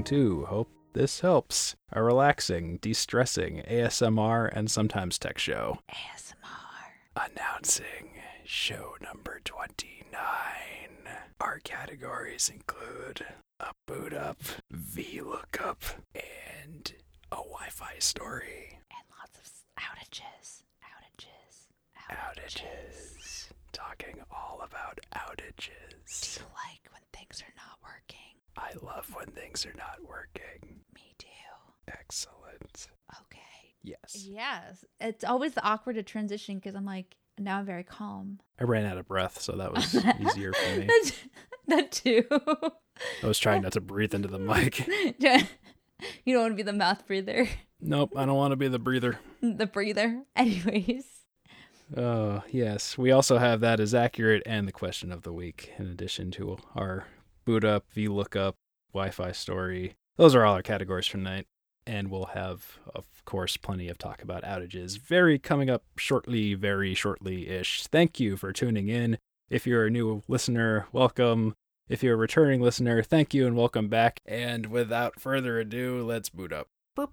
to Hope This Helps, a relaxing, de-stressing ASMR and sometimes tech show. ASMR. Announcing show number 29. Our categories include a boot up, VLOOKUP, and a Wi-Fi story. And lots of outages. Talking all about outages. Do you like when things are not working? I love when things are not working. Me too. Excellent. Okay. Yes. Yes. It's always awkward to transition because I'm like, now I'm very calm. I ran out of breath, so that was easier for me. That too. I was trying not to breathe into the mic. You don't want to be the mouth breather. Nope, I don't want to be the breather. The breather. Anyways. Oh, yes. We also have That Is Accurate and the Question of the Week, in addition to our boot up, VLOOKUP, Wi-Fi story. Those are all our categories for tonight. And we'll have, of course, plenty of talk about outages coming up very shortly-ish. Thank you for tuning in. If you're a new listener, welcome. If you're a returning listener, thank you and welcome back. And without further ado, let's boot up.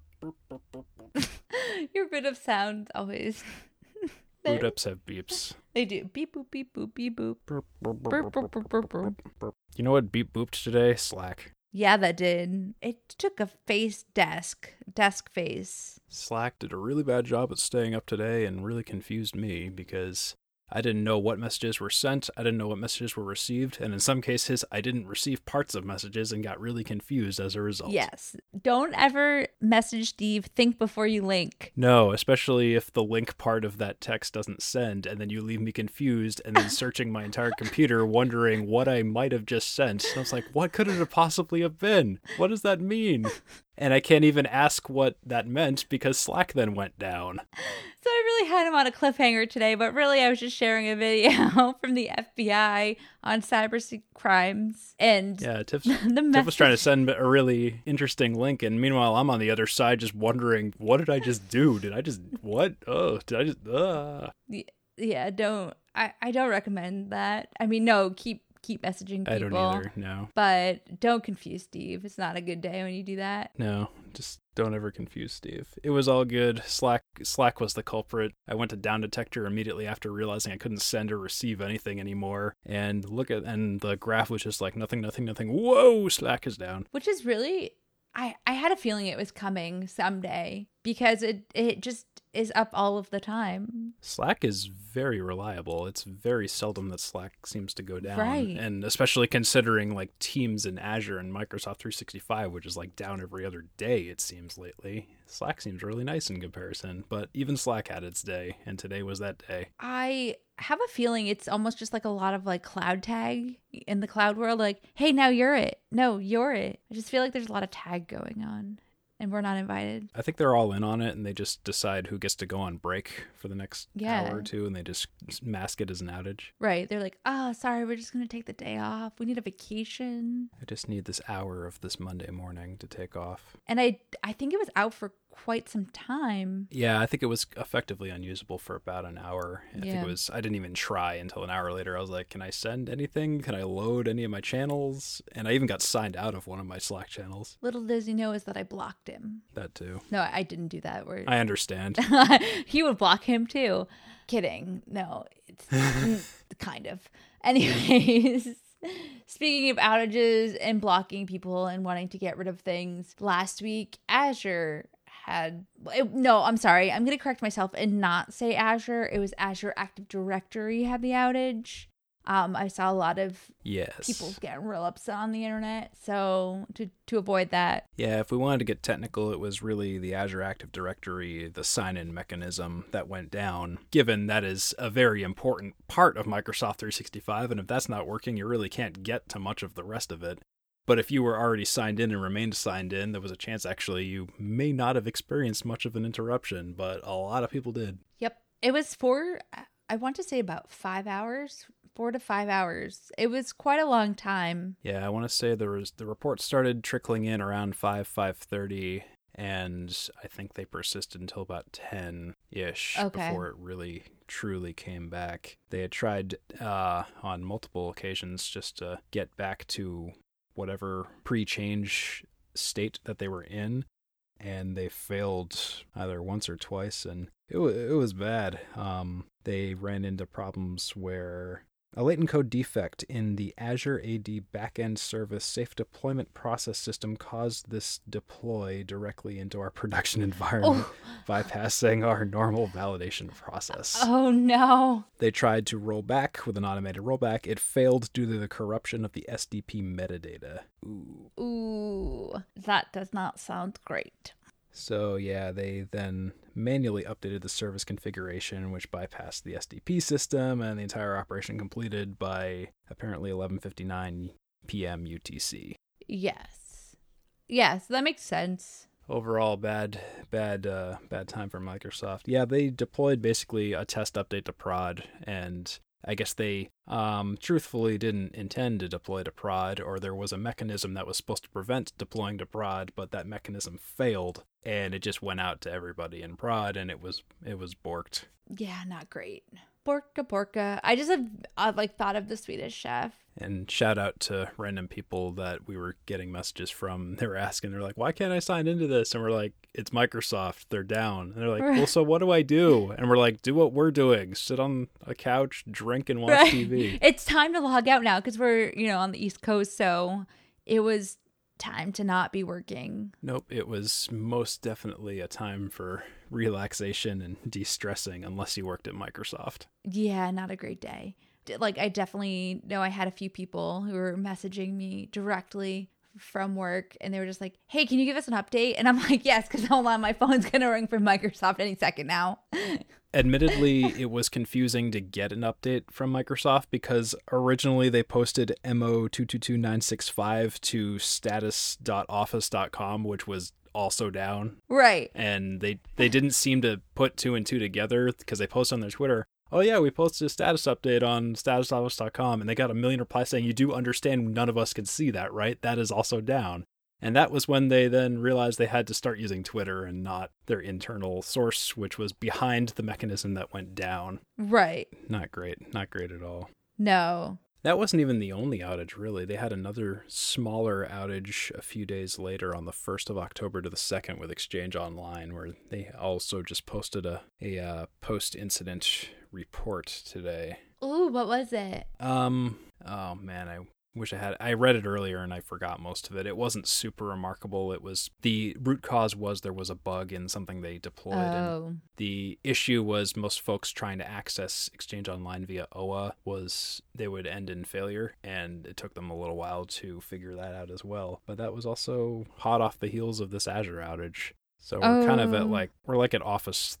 Your bit of sound always. Boot ups have beeps. They do. Beep boop beep boop beep boop. Burp, burp, Burp, burp, burp, burp, burp. burp. You know what beep booped today? Slack. Yeah, that did. It took a desk face. Slack did a really bad job at staying up today and really confused me because I didn't know what messages were sent, I didn't know what messages were received, and in some cases, I didn't receive parts of messages and got really confused as a result. Yes. Don't ever message Steve. Think before you link. No, especially if the link part of that text doesn't send, and then you leave me confused and then searching my entire computer wondering what I might have just sent. And I was like, what could it have possibly have been? What does that mean? And I can't even ask what that meant because Slack then went down. So I really had him on a cliffhanger today, but really I was just sharing a video from the FBI on cyber crimes. And yeah, Tiff the was trying to send a really interesting link, and meanwhile I'm on the other side just wondering, what did I just do? Yeah, I don't recommend that. I mean, no, keep messaging people. I don't either, no. But don't confuse Steve. It's not a good day when you do that. No, just don't ever confuse Steve. It was all good. Slack was the culprit. I went to Down Detector immediately after realizing I couldn't send or receive anything anymore. And the graph was just like nothing. Whoa, Slack is down. Which is really, I had a feeling it was coming someday because it just is up all of the time. Slack is very reliable. It's very seldom that Slack seems to go down. Right. And especially considering like Teams in Azure and Microsoft 365, which is like down every other day, it seems lately. Slack seems really nice in comparison, but even Slack had its day, and today was that day. I have a feeling it's almost just like a lot of like cloud tag in the cloud world. Like, hey, now you're it. No, you're it. I just feel like there's a lot of tag going on. And we're not invited. I think they're all in on it, and they just decide who gets to go on break for the next hour or two, and they just mask it as an outage. Right. They're like, sorry, we're just going to take the day off. We need a vacation. I just need this hour of this Monday morning to take off. And I think it was out for quite some time. Yeah, I think it was effectively unusable for about an hour. I didn't even try until an hour later. I was like, can I send anything? Can I load any of my channels? And I even got signed out of one of my Slack channels. Little does he know is that I blocked him. That too. No, I didn't do that. I understand. He would block him too. Kidding. No, it's kind of. Anyways. Speaking of outages and blocking people and wanting to get rid of things, last week Azure I'm sorry. I'm going to correct myself and not say Azure. It was Azure Active Directory had the outage. I saw a lot of people getting real upset on the internet. So to avoid that. Yeah, if we wanted to get technical, it was really the Azure Active Directory, the sign-in mechanism that went down, given that is a very important part of Microsoft 365. And if that's not working, you really can't get to much of the rest of it. But if you were already signed in and remained signed in, there was a chance actually you may not have experienced much of an interruption, but a lot of people did. Yep. It was I want to say about 5 hours, 4 to 5 hours. It was quite a long time. Yeah, I want to say the report started trickling in around 5:30, and I think they persisted until about 10-ish before it really truly came back. They had tried on multiple occasions just to get back to whatever pre-change state that they were in, and they failed either once or twice, and it was bad. They ran into problems where a latent code defect in the Azure AD backend service safe deployment process system caused this deploy directly into our production environment, bypassing our normal validation process. Oh no. They tried to roll back with an automated rollback. It failed due to the corruption of the SDP metadata. Ooh, that does not sound great. So yeah, they then manually updated the service configuration, which bypassed the SDP system, and the entire operation completed by apparently 11:59 p.m. UTC. Yes. Yes, that makes sense. Overall, bad time for Microsoft. Yeah, they deployed basically a test update to prod, and I guess they truthfully didn't intend to deploy to prod, or there was a mechanism that was supposed to prevent deploying to prod, but that mechanism failed, and it just went out to everybody in prod, and it was borked. Yeah, not great. Porka. I just have thought of the Swedish Chef. And shout out to random people that we were getting messages from. They were asking, they're like, why can't I sign into this? And we're like, it's Microsoft. They're down. And they're like, well, so what do I do? And we're like, do what we're doing. Sit on a couch, drink, and watch TV. It's time to log out now because we're, on the East Coast. So it was time to not be working. Nope. It was most definitely a time for relaxation and de-stressing unless you worked at Microsoft. Yeah, not a great day. I definitely know I had a few people who were messaging me directly from work, and they were just like, hey, can you give us an update? And I'm like, yes, because hold on, my phone's going to ring from Microsoft any second now. Admittedly, it was confusing to get an update from Microsoft because originally they posted MO222965 to status.office.com, which was also down. Right. And they didn't seem to put two and two together because they posted on their Twitter, oh yeah, we posted a status update on statusoffice.com, and they got a million replies saying, you do understand none of us can see that, right? That is also down. And that was when they then realized they had to start using Twitter and not their internal source, which was behind the mechanism that went down. Right. Not great at all. No. That wasn't even the only outage, really. They had another smaller outage a few days later on the 1st of October to the 2nd with Exchange Online, where they also just posted a post-incident report today. Ooh, what was it? Oh man, I wish I read it earlier and I forgot most of it. It wasn't super remarkable. It was, the root cause was there was a bug in something they deployed. Oh. And the issue was most folks trying to access Exchange Online via OA they would end in failure, and it took them a little while to figure that out as well. But that was also hot off the heels of this Azure outage. So we're kind of at we're at Office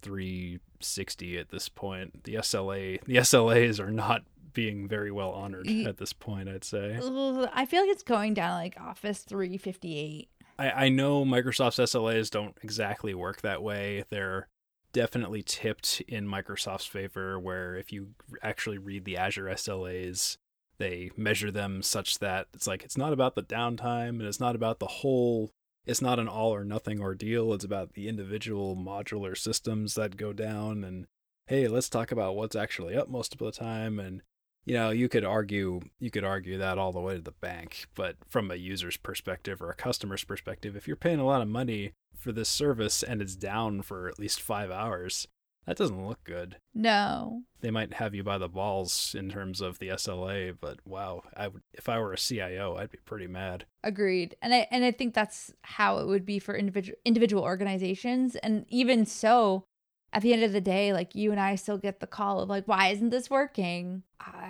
360 at this point. The SLAs are not being very well honored at this point, I'd say. I feel like it's going down like Office 358. I know Microsoft's SLAs don't exactly work that way. They're definitely tipped in Microsoft's favor, where if you actually read the Azure SLAs, they measure them such that it's not about the downtime, and it's not about it's not an all or nothing ordeal. It's about the individual modular systems that go down, and hey, let's talk about what's actually up most of the time. And you could argue that all the way to the bank, but from a user's perspective or a customer's perspective, if you're paying a lot of money for this service and it's down for at least 5 hours, that doesn't look good. No. They might have you by the balls in terms of the SLA, but wow, if I were a CIO, I'd be pretty mad. Agreed. And I think that's how it would be for individual organizations. And even so, at the end of the day, you and I still get the call of why isn't this working?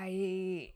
I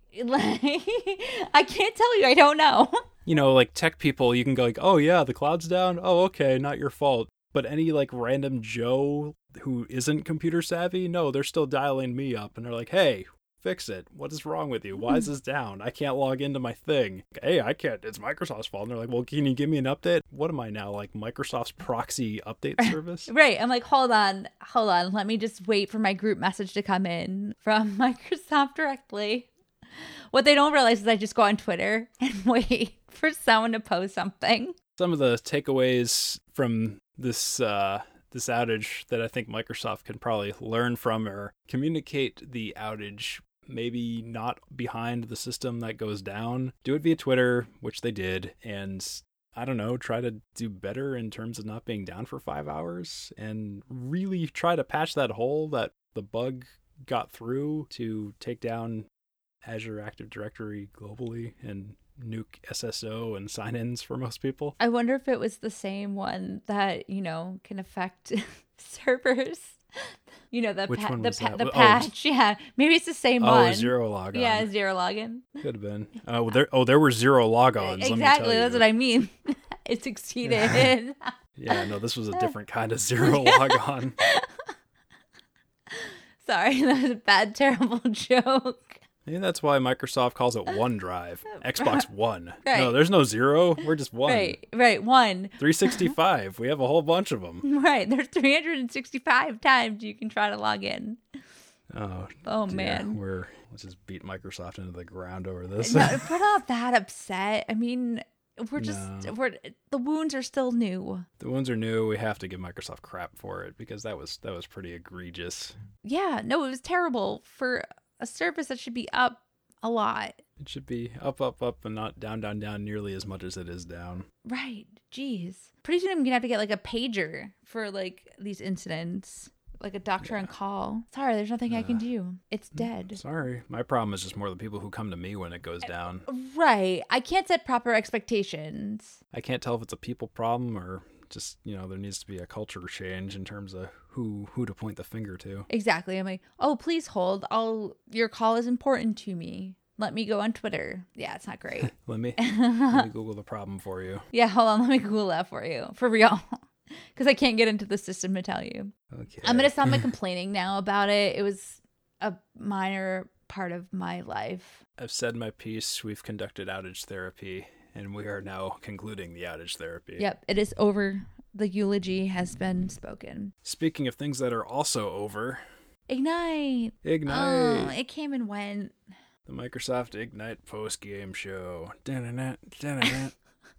can't tell you. I don't know. Tech people, you can go oh yeah, the cloud's down. Oh, okay, not your fault. But any random Joe who isn't computer savvy, no, they're still dialing me up and they're like, hey, fix it. What is wrong with you? Why is this down? I can't log into my thing. Hey, I can't. It's Microsoft's fault. And they're like, well, can you give me an update? What am I now, Microsoft's proxy update service? Right. I'm like, hold on. Let me just wait for my group message to come in from Microsoft directly. What they don't realize is I just go on Twitter and wait for someone to post something. Some of the takeaways from this outage that I think Microsoft can probably learn from or communicate the outage, maybe not behind the system that goes down. Do it via Twitter, which they did, and I don't know, try to do better in terms of not being down for 5 hours and really try to patch that hole that the bug got through to take down Azure Active Directory globally and nuke SSO and sign-ins for most people. I wonder if it was the same one that, you know, can affect servers. You know, Which one was that? the patch. Yeah, maybe it's the same one. Oh, zero logon. Yeah, zero login. Could have been. There were zero logons. Exactly, that's what I mean. It succeeded. Yeah, no, this was a different kind of zero logon. Sorry, that was a bad, terrible joke. Maybe that's why Microsoft calls it OneDrive. Xbox One. Right. No, there's no zero. We're just one. Right, one. 365. We have a whole bunch of them. Right, there's 365 times you can try to log in. Oh dear. Man. Let's just beat Microsoft into the ground over this. No, we're not that upset. I mean, the wounds are still new. The wounds are new. We have to give Microsoft crap for it because that was pretty egregious. Yeah, no, it was terrible for a service that should be up a lot. It should be up, up, up, and not down, down, down nearly as much as it is down. Right. Jeez. Pretty soon I'm gonna have to get like a pager for like these incidents. Like a doctor on call. Sorry, there's nothing I can do. It's dead. Sorry. My problem is just more the people who come to me when it goes down. Right. I can't set proper expectations. I can't tell if it's a people problem or just, you know, there needs to be a culture change in terms of who to point the finger to. Exactly. I'm like, oh, please hold. Your call is important to me. Let me go on Twitter. Yeah, it's not great. let me Google the problem for you. Yeah, hold on. Let me Google that for you. For real. Because I can't get into the system to tell you. Okay. I'm going to stop my complaining now about it. It was a minor part of my life. I've said my piece. We've conducted outage therapy, and we are now concluding the outage therapy. Yep, it is over. The eulogy has been spoken. Speaking of things that are also over. Ignite. Ignite. Oh, it came and went. The Microsoft Ignite post-game show. Da-na-na, da-na-na.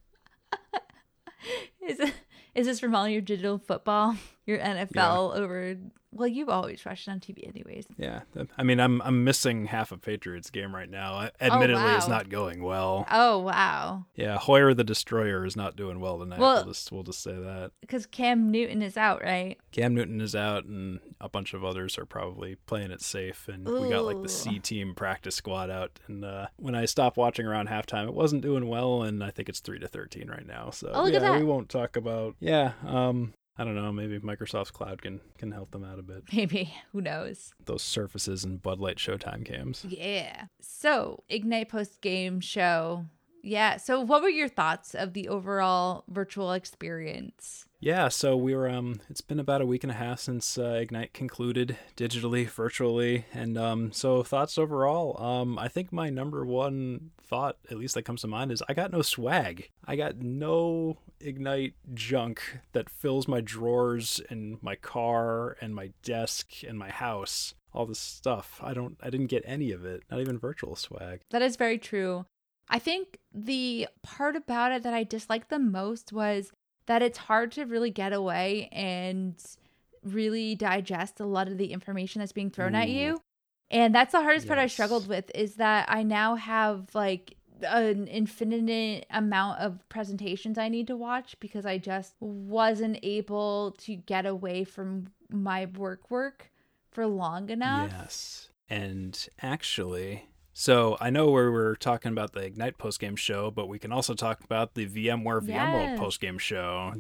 Is this from all your digital football? Your NFL over... Well, you've always watched it on TV anyways. Yeah. I mean, I'm missing half a Patriots game right now. Admittedly, it's not going well. Oh, wow. Yeah, Hoyer the Destroyer is not doing well tonight. We'll just say that. Because Cam Newton is out, right? Cam Newton is out, and a bunch of others are probably playing it safe. And we got like the C team practice squad out. And when I stopped watching around halftime, it wasn't doing well. And I think it's 3-13 right now. So look at that. We won't talk about. I don't know. Maybe Microsoft's cloud can help them out a bit. Maybe. Who knows? Those Surfaces and Bud Light Showtime cams. Yeah. So, Ignite post-game show. Yeah. So, what were your thoughts of the overall virtual experience? Yeah, so we were, it's been about a week and a half since Ignite concluded digitally, virtually, and so thoughts overall, I think my number one thought, at least that comes to mind, is I got no swag. I got no Ignite junk that fills my drawers and my car and my desk and my house, all this stuff. I didn't get any of it, not even virtual swag. That is very true. I think the part about it that I disliked the most was that it's hard to really get away and really digest a lot of the information that's being thrown at you. And that's the hardest part I struggled with, is that I now have like an infinite amount of presentations I need to watch because I just wasn't able to get away from my work for long enough. Yes. And actually... So I know we're talking about the Ignite postgame show, but we can also talk about the VMware VMworld postgame show.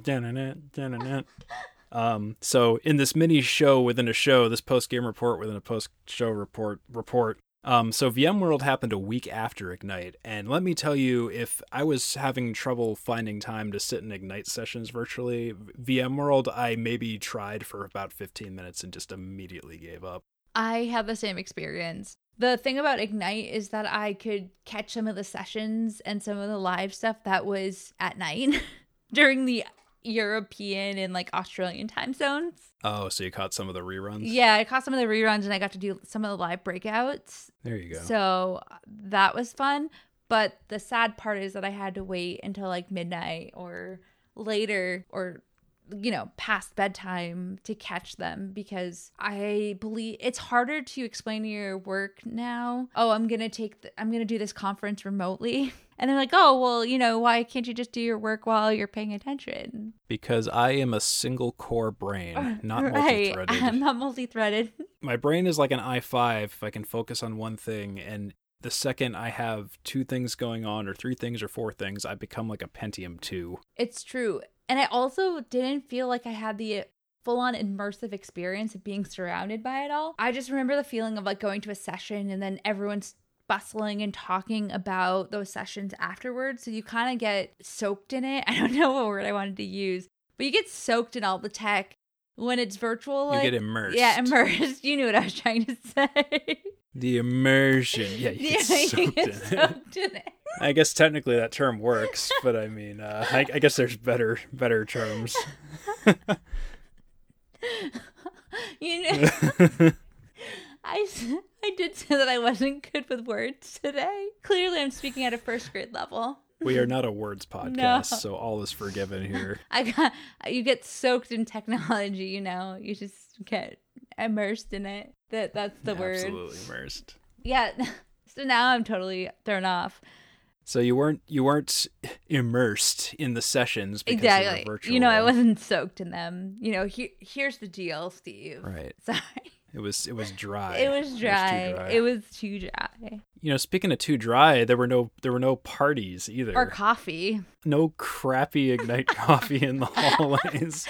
So in this mini show within a show, this postgame report within a post-show report. So VMworld happened a week after Ignite, and let me tell you, if I was having trouble finding time to sit in Ignite sessions virtually, VMworld I maybe tried for about 15 minutes and just immediately gave up. I had the same experience. The thing about Ignite is that I could catch some of the sessions and some of the live stuff that was at night during the European and like Australian time zones. Oh, so you caught some of the reruns? Yeah, I caught some of the reruns and I got to do some of the live breakouts. There you go. So that was fun. But the sad part is that I had to wait until like midnight or later or past bedtime to catch them, because I believe it's harder to explain to your work now. Oh, I'm going to do this conference remotely. And they're like, oh, well, why can't you just do your work while you're paying attention? Because I am a single core brain, not Right. multi-threaded. I'm not multi-threaded. My brain is like an i5 if I can focus on one thing, and the second I have 2 things going on, or 3 things, or 4 things, I become like a Pentium 2. It's true. And I also didn't feel like I had the full-on immersive experience of being surrounded by it all. I just remember the feeling of like going to a session and then everyone's bustling and talking about those sessions afterwards. So you kind of get soaked in it. I don't know what word I wanted to use, but you get soaked in all the tech when it's virtual. You get immersed. Yeah, immersed. You knew what I was trying to say. The immersion. Yeah, you get soaked in it. I guess technically that term works, but I mean, I guess there's better terms. I did say that I wasn't good with words today. Clearly, I'm speaking at a first grade level. We are not a words podcast, No. so all is forgiven here. You get soaked in technology, You just get immersed in it. That's the word. Absolutely immersed. Yeah. So now I'm totally thrown off. So you weren't immersed in the sessions because they were virtual. I wasn't soaked in them. Here's the deal, Steve. Right. Sorry. It was dry. It was dry. It was too dry. Speaking of too dry, there were no parties either. Or coffee. No crappy Ignite coffee in the hallways.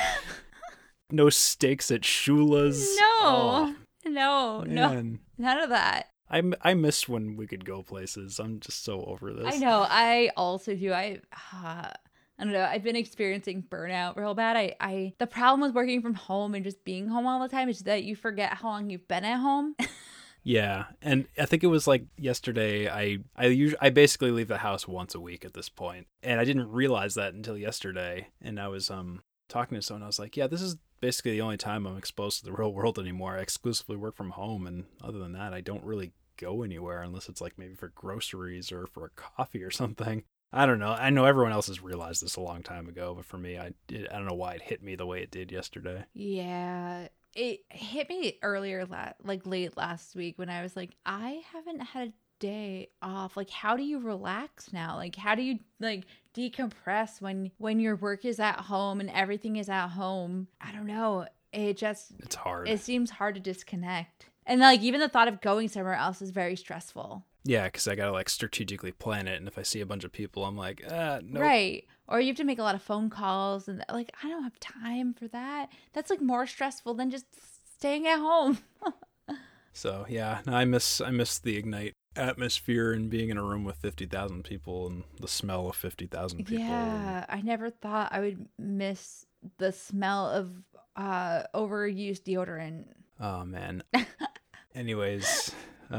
No steaks at Shula's. No. Oh, No. None of that. I miss when we could go places. I'm just so over this. I know. I also do. I don't know. I've been experiencing burnout real bad. The problem with working from home and just being home all the time is that you forget how long you've been at home. Yeah, and I think it was like yesterday. I basically leave the house once a week at this point, and I didn't realize that until yesterday. And I was talking to someone. I was like, yeah, this is basically the only time I'm exposed to the real world anymore. I exclusively work from home, and other than that, I don't really go anywhere unless it's like maybe for groceries or for a coffee or something. I don't know. I know everyone else has realized this a long time ago, but for me, I don't know why it hit me the way it did yesterday. Yeah, it hit me earlier, late last week when I was like, I haven't had a day off. Like, how do you relax now? Like, how do you decompress when your work is at home and everything is at home? I don't know. It's hard. It seems hard to disconnect. And even the thought of going somewhere else is very stressful. Yeah, because I gotta strategically plan it, and if I see a bunch of people, I'm like, no. Right. Or you have to make a lot of phone calls, and I don't have time for that. That's more stressful than just staying at home. So yeah, no, I miss the Ignite atmosphere and being in a room with 50,000 people and the smell of 50,000 people. Yeah, I never thought I would miss the smell of overused deodorant. Oh man. Anyways,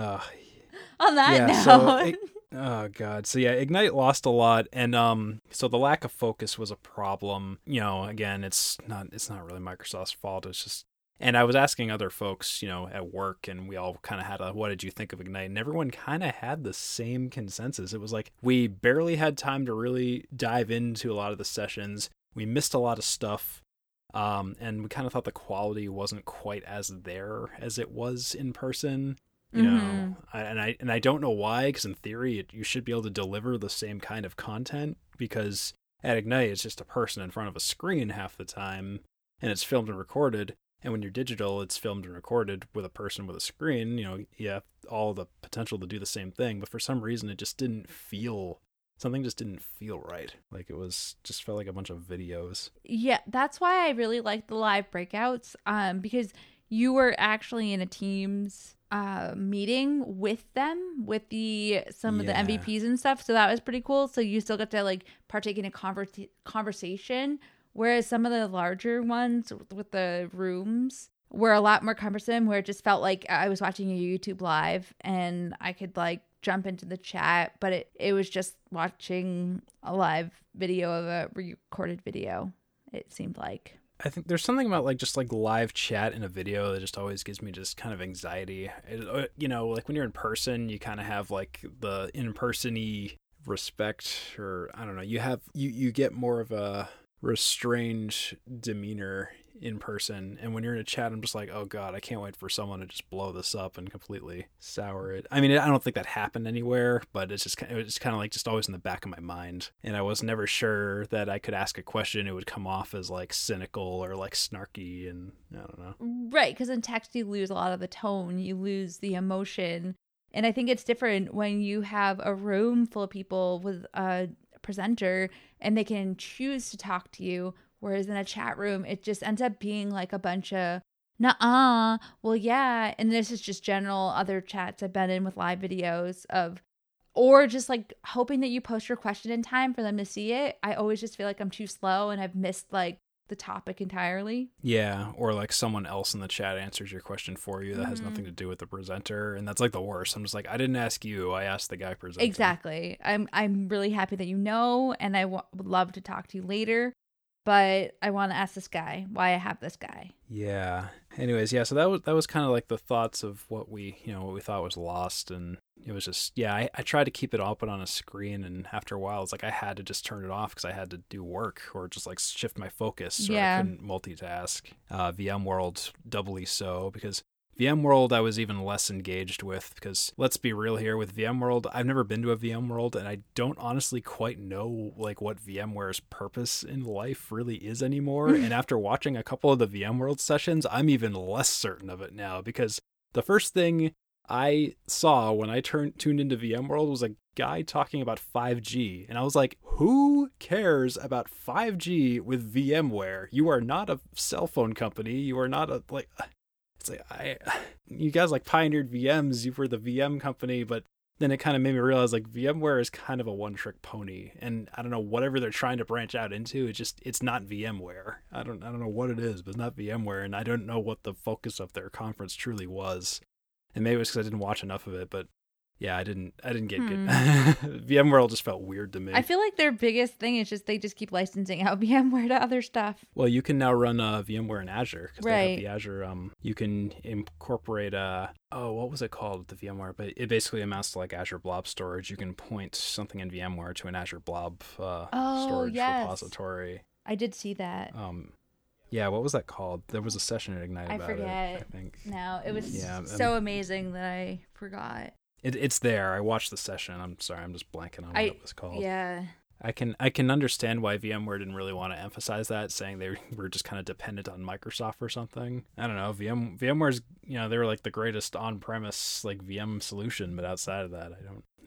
on that note. Oh god. So yeah, Ignite lost a lot, and so the lack of focus was a problem. Again, it's not really Microsoft's fault. It's just, and I was asking other folks, at work, and we all kind of had a, what did you think of Ignite? And everyone kind of had the same consensus. It was like, we barely had time to really dive into a lot of the sessions. We missed a lot of stuff. And we kind of thought the quality wasn't quite as there as it was in person. And I don't know why, because in theory you should be able to deliver the same kind of content, because at Ignite it's just a person in front of a screen half the time, and it's filmed and recorded. And when you're digital, it's filmed and recorded with a person with a screen. You have all the potential to do the same thing, but for some reason something just didn't feel right. Like it just felt like a bunch of videos. Yeah, that's why I really like the live breakouts, because you were actually in a Teams meeting with them, with some of the MVPs and stuff. So that was pretty cool. So you still got to partake in a conversation, whereas some of the larger ones with the rooms were a lot more cumbersome, where it just felt like I was watching a YouTube live and I could jump into the chat, but it was just watching a live video of a recorded video, it seemed like. I think there's something about just live chat in a video that just always gives me just kind of anxiety. When you're in person, you kind of have the in-person-y respect, or I don't know, you get more of a restrained demeanor in person. And when you're in a chat, I'm just like, oh God, I can't wait for someone to just blow this up and completely sour it. I mean, I don't think that happened anywhere, but it was kind of like just always in the back of my mind. And I was never sure that I could ask a question. It would come off as like cynical or like snarky, and I don't know. Right. Because in text, you lose a lot of the tone, you lose the emotion. And I think it's different when you have a room full of people with a presenter and they can choose to talk to you. Whereas in a chat room, it just ends up being like a bunch of, nuh-uh, well, yeah. And this is just general other chats I've been in with live videos of, or just like hoping that you post your question in time for them to see it. I always just feel like I'm too slow and I've missed like the topic entirely. Yeah, or like someone else in the chat answers your question for you that has nothing to do with the presenter, and that's like the worst. I'm just like, I didn't ask you, I asked the guy presenting. Exactly. I'm really happy that you know, and I would love to talk to you later, but I want to ask this guy why I have this guy. Yeah. Anyways, yeah, so that was kind of like the thoughts of what we thought was lost, and it was just, yeah, I tried to keep it all put on a screen, and after a while it's like I had to just turn it off because I had to do work or just like shift my focus, or I couldn't multitask. VMworld doubly so, because VMworld I was even less engaged with, because let's be real here, with VMworld, I've never been to a VMworld, and I don't honestly quite know like what VMware's purpose in life really is anymore. And after watching a couple of the VMworld sessions, I'm even less certain of it now, because the first thing I saw when I tuned into VMworld was a guy talking about 5G, and I was like, who cares about 5G with VMware? You are not a cell phone company. You are not a like. It's like, you guys like pioneered VMs, you were the VM company, but then it kind of made me realize like VMware is kind of a one-trick pony, and I don't know, whatever they're trying to branch out into, it's not VMware. I don't know what it is, but it's not VMware, and I don't know what the focus of their conference truly was. And maybe it was because I didn't watch enough of it, but yeah, I didn't get good. VMworld just felt weird to me. I feel like their biggest thing is just they just keep licensing out VMware to other stuff. Well, you can now run VMware in Azure, because right. they have the Azure. You can incorporate what was it called, the VMware? But it basically amounts to like Azure Blob Storage. You can point something in VMware to an Azure Blob storage repository. I did see that. Yeah, what was that called? There was a session at Ignite about it. I think. No, it was so amazing that I forgot. It's there. I watched the session. I'm sorry, I'm just blanking on what it was called. Yeah. I can understand why VMware didn't really want to emphasize that, saying they were just kind of dependent on Microsoft or something. I don't know. VMware's, they were like the greatest on-premise like VM solution, but outside of that,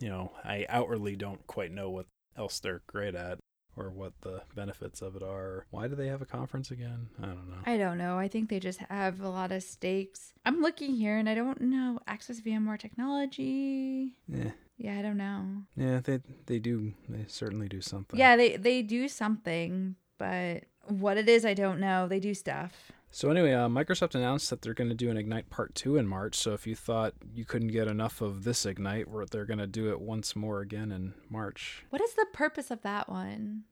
I outwardly don't quite know what else they're great at, or what the benefits of it are. Why do they have a conference again? I don't know. I think they just have a lot of stakes. I'm looking here and I don't know. Access VMware technology. Yeah, I don't know. Yeah, they do. They certainly do something. Yeah, they do something, but what it is, I don't know. They do stuff. So anyway, Microsoft announced that they're going to do an Ignite Part 2 in March. So if you thought you couldn't get enough of this Ignite, they're going to do it once more again in March. What is the purpose of that one?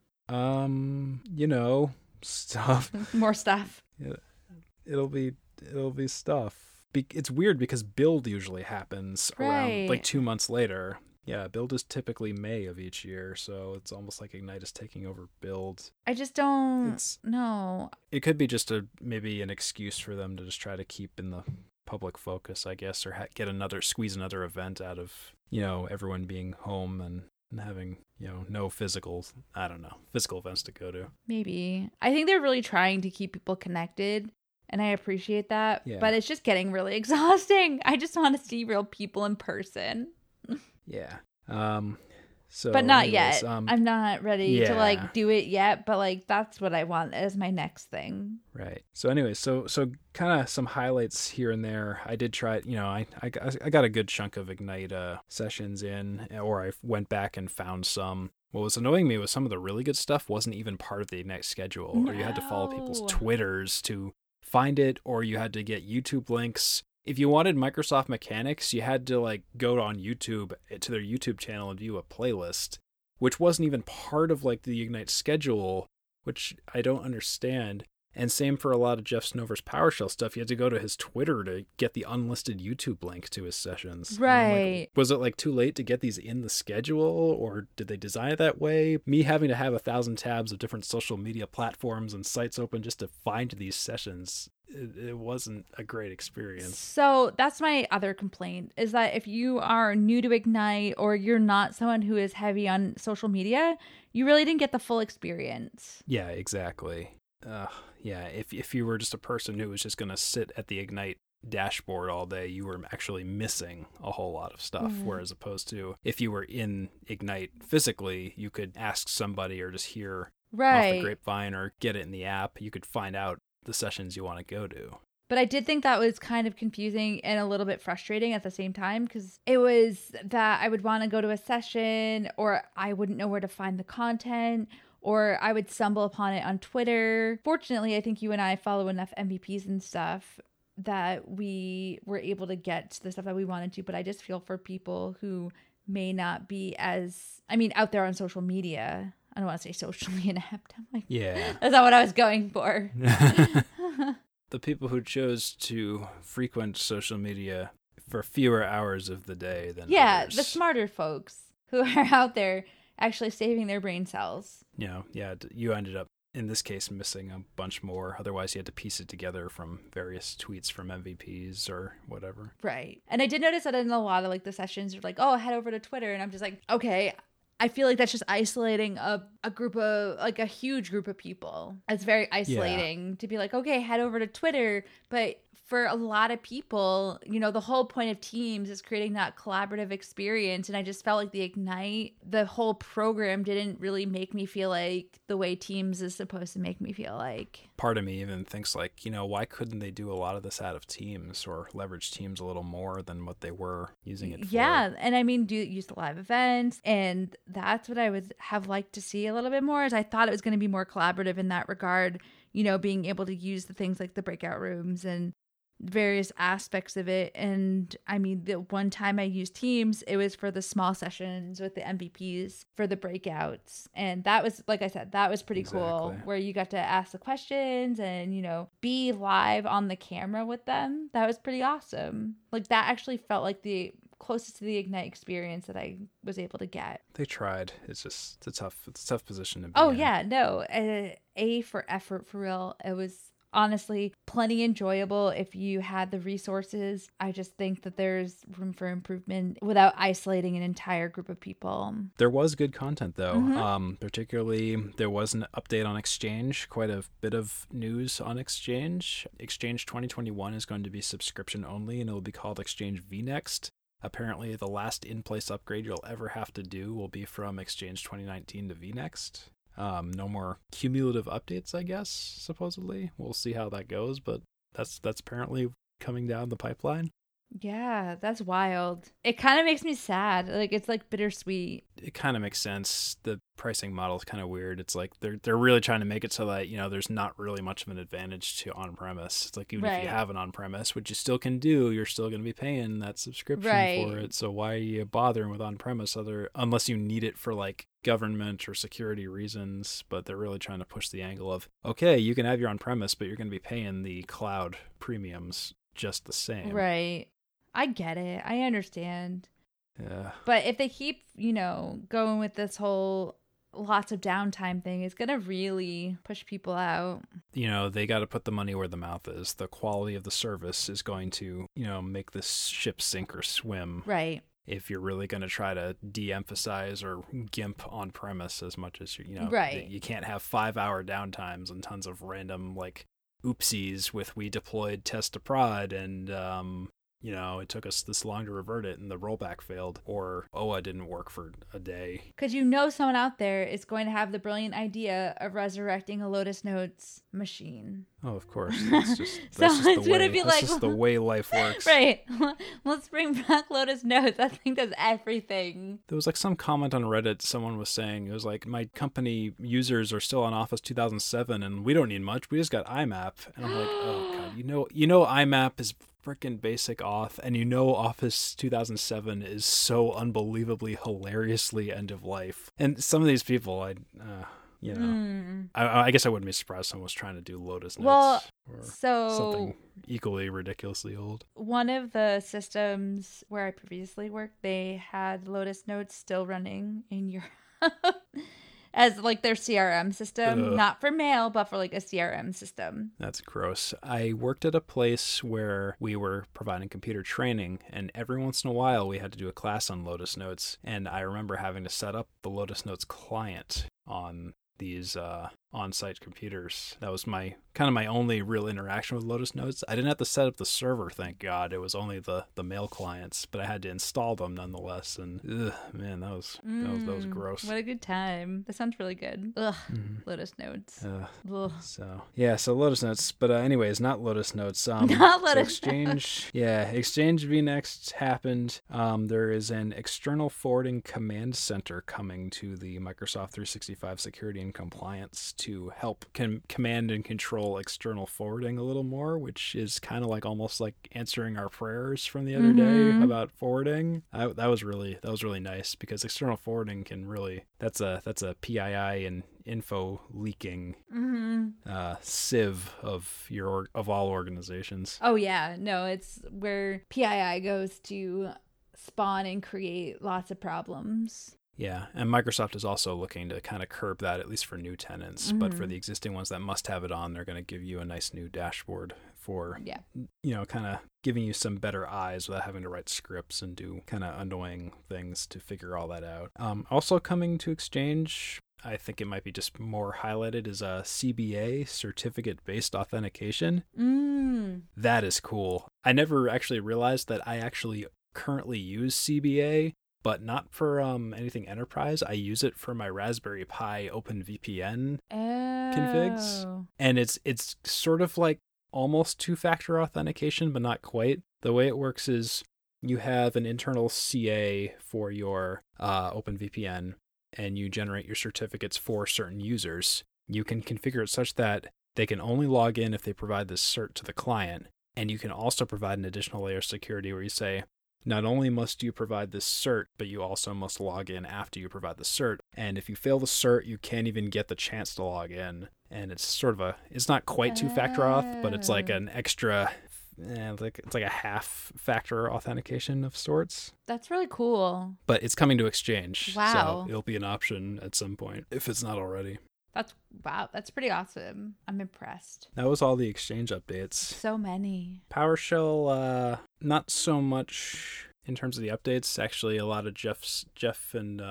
Stuff. More stuff. Yeah, it'll be stuff. It's weird because Build usually happens around like 2 months later. Yeah, Build is typically May of each year, so it's almost like Ignite is taking over Build. I just don't know. It could be just maybe an excuse for them to just try to keep in the public focus, I guess, or squeeze another event out of, everyone being home and having, no physical events to go to. Maybe. I think they're really trying to keep people connected, and I appreciate that, but it's just getting really exhausting. I just want to see real people in person. Yeah. But not yet. I'm not ready to do it yet, but that's what I want as my next thing. Right. So anyway, so kind of some highlights here and there. I did try, I got a good chunk of Ignite sessions in, or I went back and found some. What was annoying me was some of the really good stuff wasn't even part of the Ignite schedule, or you had to follow people's Twitters to find it, or you had to get YouTube links. If you wanted Microsoft mechanics, you had to go on YouTube to their YouTube channel and view a playlist, which wasn't even part of the Ignite schedule, which I don't understand. And same for a lot of Jeff Snover's PowerShell stuff. You had to go to his Twitter to get the unlisted YouTube link to his sessions. Right. Was it like too late to get these in the schedule, or did they design it that way? Me having to have 1,000 tabs of different social media platforms and sites open just to find these sessions, it wasn't a great experience. So that's my other complaint, is that if you are new to Ignite or you're not someone who is heavy on social media, you really didn't get the full experience. Yeah, exactly. Yeah, if you were just a person who was just going to sit at the Ignite dashboard all day, you were actually missing a whole lot of stuff. Whereas opposed to if you were in Ignite physically, you could ask somebody or just hear off the grapevine or get it in the app. You could find out the sessions you want to go to. But I did think that was kind of confusing and a little bit frustrating at the same time, because it was that I would want to go to a session or I wouldn't know where to find the content, or I would stumble upon it on Twitter. Fortunately, I think you and I follow enough MVPs and stuff that we were able to get to the stuff that we wanted to. But I just feel for people who may not be out there on social media. I don't want to say socially inept. I'm like, yeah, that's not what I was going for. The people who chose to frequent social media for fewer hours of the day than others. The smarter folks who are out there actually saving their brain cells. You ended up, in this case, missing a bunch more. Otherwise, you had to piece it together from various tweets from MVPs or whatever. Right. And I did notice that in a lot of like the sessions, you're like, oh, head over to Twitter. And I'm just like, okay, I feel like that's just isolating a group of, like a huge group of people. It's very isolating to be like, okay, head over to Twitter. But for a lot of people, the whole point of Teams is creating that collaborative experience. And I just felt like the Ignite, the whole program didn't really make me feel like the way Teams is supposed to make me feel like. Part of me even thinks like, why couldn't they do a lot of this out of Teams or leverage Teams a little more than what they were using it for? Yeah. And use the live events. And that's what I would have liked to see a little bit more, is I thought it was going to be more collaborative in that regard, being able to use the things like the breakout rooms and various aspects of it. And the one time I used Teams, it was for the small sessions with the MVPs for the breakouts, and that was, like I said, that was pretty cool, where you got to ask the questions and be live on the camera with them. That was pretty awesome. Like, that actually felt like the closest to the Ignite experience that I was able to get. They tried. It's a tough position to be in. Oh yeah, no, A for effort, for real. It was honestly plenty enjoyable if you had the resources. I just think that there's room for improvement without isolating an entire group of people. There was good content though. Particularly there was an update on Exchange, quite a bit of news on Exchange. Exchange 2021 is going to be subscription only, and it will be called Exchange vNext. Apparently the last in-place upgrade you'll ever have to do will be from Exchange 2019 to vNext. No more cumulative updates, I guess, supposedly. We'll see how that goes, but that's apparently coming down the pipeline. Yeah, that's wild. It kind of makes me sad. Like, it's like bittersweet. It kind of makes sense. The pricing model is kind of weird. It's like they're really trying to make it so that, there's not really much of an advantage to on-premise. It's like, even if you have an on-premise, which you still can do, you're still going to be paying that subscription for it. So why are you bothering with on-premise unless you need it for like government or security reasons? But they're really trying to push the angle of, okay, you can have your on-premise, but you're going to be paying the cloud premiums just the same. Right. I get it. I understand. Yeah. But if they keep, going with this whole lots of downtime thing, it's going to really push people out. They got to put the money where the mouth is. The quality of the service is going to, make this ship sink or swim. Right. If you're really going to try to de-emphasize or gimp on premise as much as right. You can't have 5-hour downtimes and tons of random like oopsies with we deployed test to prod and it took us this long to revert it and the rollback failed, or OA didn't work for a day. Because someone out there is going to have the brilliant idea of resurrecting a Lotus Notes machine. Oh, of course. That's just the way life works. Right. Let's bring back Lotus Notes. I think that's everything. There was like some comment on Reddit someone was saying, it was like, my company users are still on Office 2007 and we don't need much. We just got IMAP. And I'm like, oh God, IMAP is freaking basic auth, and Office 2007 is so unbelievably hilariously end of life. And some of these people, you know, I guess I wouldn't be surprised someone was trying to do Lotus Notes Well, or so something equally ridiculously old. one of the systems where I previously worked, they had Lotus Notes still running in Europe as like their CRM system, Ugh. not for mail, but for like a CRM system. That's gross. I worked at a place where we were providing computer training, and every once in a while we had to do a class on Lotus Notes, and I remember having to set up the Lotus Notes client on these on-site computers. That was my only real interaction with Lotus Notes. I didn't have to set up the server, thank God. It was only the mail clients, but I had to install them nonetheless. And man, that was gross. What a good time. That sounds really good. Ugh, Lotus Notes. Ugh. So Lotus Notes. But anyways, not Lotus Notes. Not Lotus Exchange. Yeah, Exchange VNext happened. There is an external forwarding command center coming to the Microsoft 365 security and compliance to help command and control external forwarding a little more, which is kind of like almost like answering our prayers from the other day about forwarding. That was really nice, because external forwarding can really that's a PII and info leaking sieve of all organizations. Oh yeah, no, it's where PII goes to spawn and create lots of problems. Yeah, and Microsoft is also looking to kind of curb that, at least for new tenants. But for the existing ones that must have it on, they're going to give you a nice new dashboard for, kind of giving you some better eyes without having to write scripts and do kind of annoying things to figure all that out. Also coming to Exchange, I think it might be just more highlighted, is a CBA, certificate-based authentication. That is cool. I never actually realized that I actually currently use CBA, but not for anything enterprise. I use it for my Raspberry Pi OpenVPN configs. And it's sort of like almost two-factor authentication, but not quite. The way it works is you have an internal CA for your OpenVPN, and you generate your certificates for certain users. You can configure it such that they can only log in if they provide this cert to the client. And you can also provide an additional layer of security where you say, not only must you provide this cert, but you also must log in after you provide the cert. And if you fail the cert, you can't even get the chance to log in. And it's sort of it's not quite two-factor auth, but it's like an extra, it's like a half-factor authentication of sorts. That's really cool. But it's coming to Exchange. Wow. So it'll be an option at some point, if it's not already. That's pretty awesome. I'm impressed. That was all the Exchange updates. So many. PowerShell, not so much in terms of the updates. Actually, a lot of Jeff and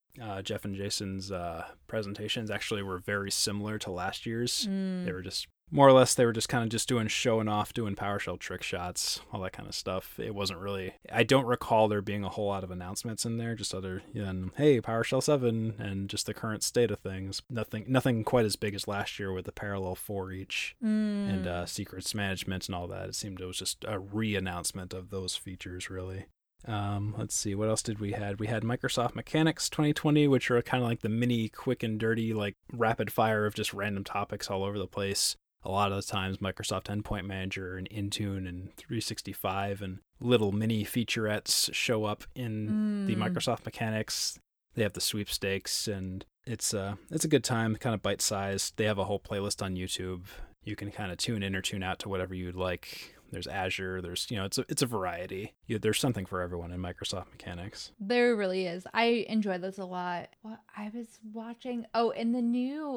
Jason's presentations actually were very similar to last year's. They were just more or less, they were just kind of just showing off, doing PowerShell trick shots, all that kind of stuff. It wasn't really, I don't recall there being a whole lot of announcements in there, just other than, hey, PowerShell 7 and just the current state of things. Nothing quite as big as last year with the parallel for each and secrets management and all that. It seemed it was just a re-announcement of those features, really. Let's see, what else did we had? We had Microsoft Mechanics 2020, which are kind of like the mini quick and dirty, like rapid fire of just random topics all over the place. A lot of the times Microsoft Endpoint Manager and Intune and 365 and little mini featurettes show up in the Microsoft Mechanics. They have the sweepstakes, and it's a good time, kind of bite-sized. They have a whole playlist on YouTube. You can kind of tune in or tune out to whatever you'd like. There's Azure. There's, it's a variety. There's something for everyone in Microsoft Mechanics. There really is. I enjoy those a lot. What I was watching, in the new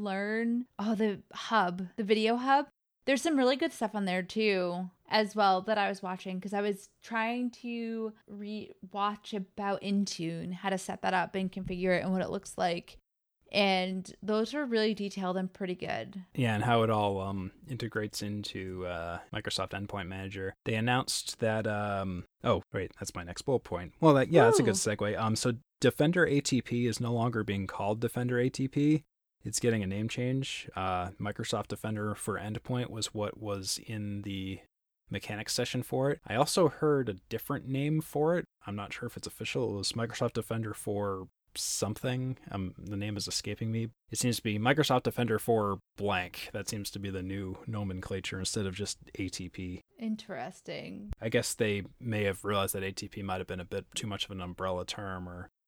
the hub, the video hub, there's some really good stuff on there too, as well, that I was watching, because I was trying to watch about Intune, how to set that up and configure it and what it looks like. And those are really detailed and pretty good. Yeah, and how it all integrates into Microsoft Endpoint Manager. They announced that, that's my next bullet point. Well, that's a good segue. So Defender ATP is no longer being called Defender ATP. It's getting a name change. Microsoft Defender for Endpoint was what was in the mechanics session for it. I also heard a different name for it. I'm not sure if it's official. It was Microsoft Defender for something. The name is escaping me. It seems to be Microsoft Defender for blank. That seems to be the new nomenclature instead of just ATP. Interesting. I guess they may have realized that ATP might have been a bit too much of an umbrella term, or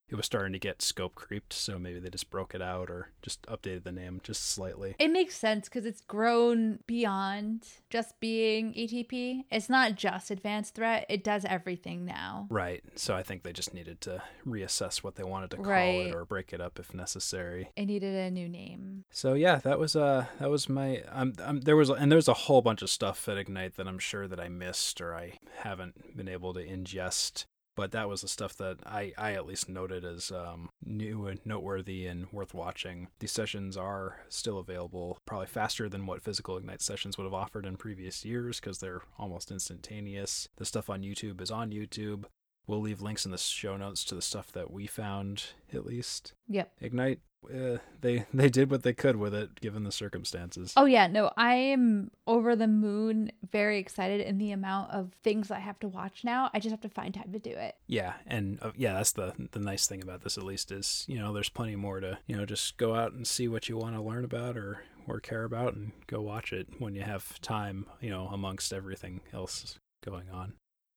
it was starting to get scope creeped, so maybe they just broke it out or just updated the name just slightly. It makes sense because it's grown beyond just being ATP. It's not just Advanced Threat. It does everything now. Right. So I think they just needed to reassess what they wanted to call Right. it or break it up if necessary. It needed a new name. So yeah, that was my there was a whole bunch of stuff at Ignite that I'm sure that I missed or I haven't been able to ingest. But that was the stuff that I at least noted as new and noteworthy and worth watching. These sessions are still available, probably faster than what physical Ignite sessions would have offered in previous years because they're almost instantaneous. The stuff on YouTube is on YouTube. We'll leave links in the show notes to the stuff that we found, at least. Yep. Ignite, they did what they could with it, given the circumstances. Oh, yeah. No, I am over the moon, very excited in the amount of things I have to watch now. I just have to find time to do it. Yeah, and that's the nice thing about this, at least, is, there's plenty more to, just go out and see what you want to learn about or care about and go watch it when you have time, amongst everything else going on.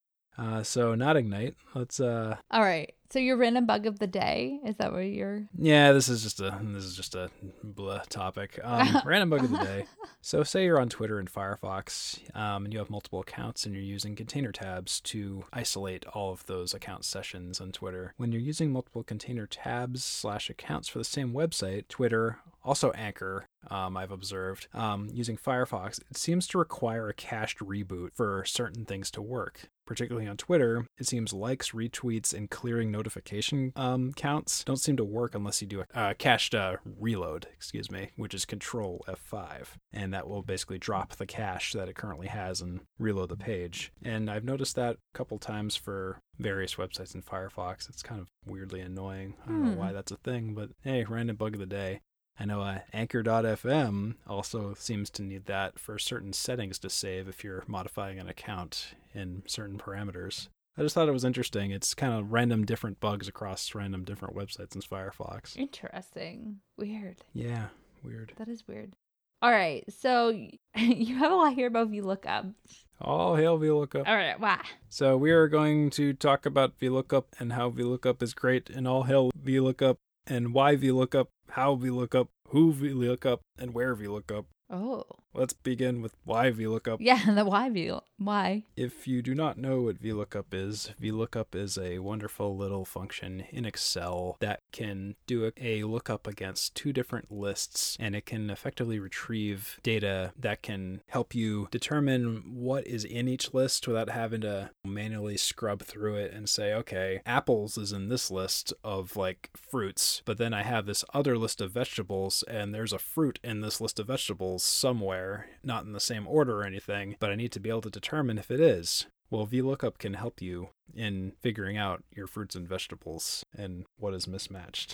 So not Ignite. Let's All right. So your random bug of the day, is that what you're? Yeah, this is just a blah topic. Random bug of the day. So say you're on Twitter and Firefox, and you have multiple accounts and you're using container tabs to isolate all of those account sessions on Twitter. When you're using multiple container tabs / accounts for the same website, Twitter, also Anchor, I've observed, using Firefox, it seems to require a cached reboot for certain things to work. Particularly on Twitter, it seems likes, retweets, and clearing notification counts don't seem to work unless you do a cached reload, which is Control F5. And that will basically drop the cache that it currently has and reload the page. And I've noticed that a couple times for various websites in Firefox. It's kind of weirdly annoying. I don't know why that's a thing, but hey, random bug of the day. I know Anchor.fm also seems to need that for certain settings to save if you're modifying an account in certain parameters. I just thought it was interesting. It's kind of random different bugs across random different websites in Firefox. Interesting. Weird. Yeah, weird. That is weird. All right. So you have a lot here about VLOOKUP. All hail VLOOKUP. All right. Why? So we are going to talk about VLOOKUP and how VLOOKUP is great, and all hail VLOOKUP and why VLOOKUP, how VLOOKUP, who VLOOKUP, and where VLOOKUP. Oh. Let's begin with why VLOOKUP. Yeah, the why. If you do not know what VLOOKUP is a wonderful little function in Excel that can do a lookup against two different lists, and it can effectively retrieve data that can help you determine what is in each list without having to manually scrub through it and say, okay, apples is in this list of fruits, but then I have this other list of vegetables and there's a fruit in this list of vegetables somewhere, not in the same order or anything, but I need to be able to determine if it is. Well, VLOOKUP can help you in figuring out your fruits and vegetables and what is mismatched.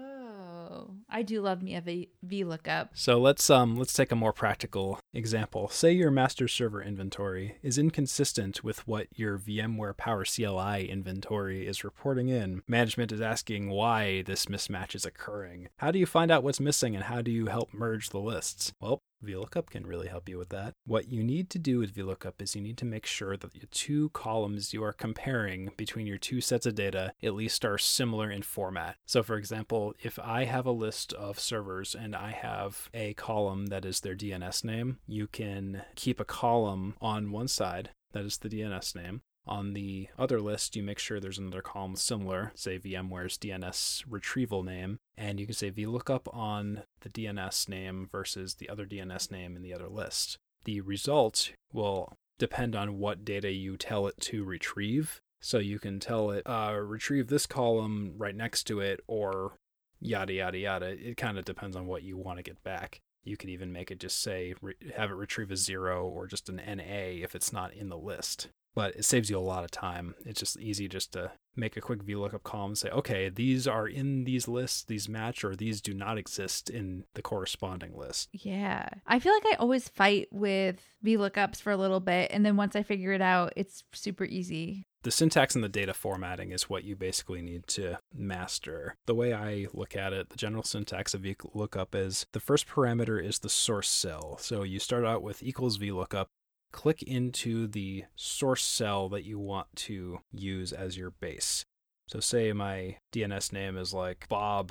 Oh, I do love me a VLOOKUP. So let's take a more practical example. Say your master server inventory is inconsistent with what your VMware Power CLI inventory is reporting in. Management is asking why this mismatch is occurring. How do you find out what's missing and how do you help merge the lists? Well, VLOOKUP can really help you with that. What you need to do with VLOOKUP is you need to make sure that the two columns you are comparing between your two sets of data at least are similar in format. So for example, if I have a list of servers and I have a column that is their DNS name, you can keep a column on one side that is the DNS name. On the other list, you make sure there's another column similar, say VMware's DNS retrieval name, and you can say VLOOKUP on the DNS name versus the other DNS name in the other list. The result will depend on what data you tell it to retrieve. So you can tell it, retrieve this column right next to it, or yada, yada, yada. It kind of depends on what you want to get back. You can even make it just say, have it retrieve a 0 or just an NA if it's not in the list. But it saves you a lot of time. It's just easy just to make a quick VLOOKUP column and say, okay, these are in these lists, these match, or these do not exist in the corresponding list. Yeah. I feel like I always fight with VLOOKUPs for a little bit, and then once I figure it out, it's super easy. The syntax and the data formatting is what you basically need to master. The way I look at it, the general syntax of VLOOKUP is the first parameter is the source cell. So you start out with equals VLOOKUP. Click into the source cell that you want to use as your base. So say my DNS name is like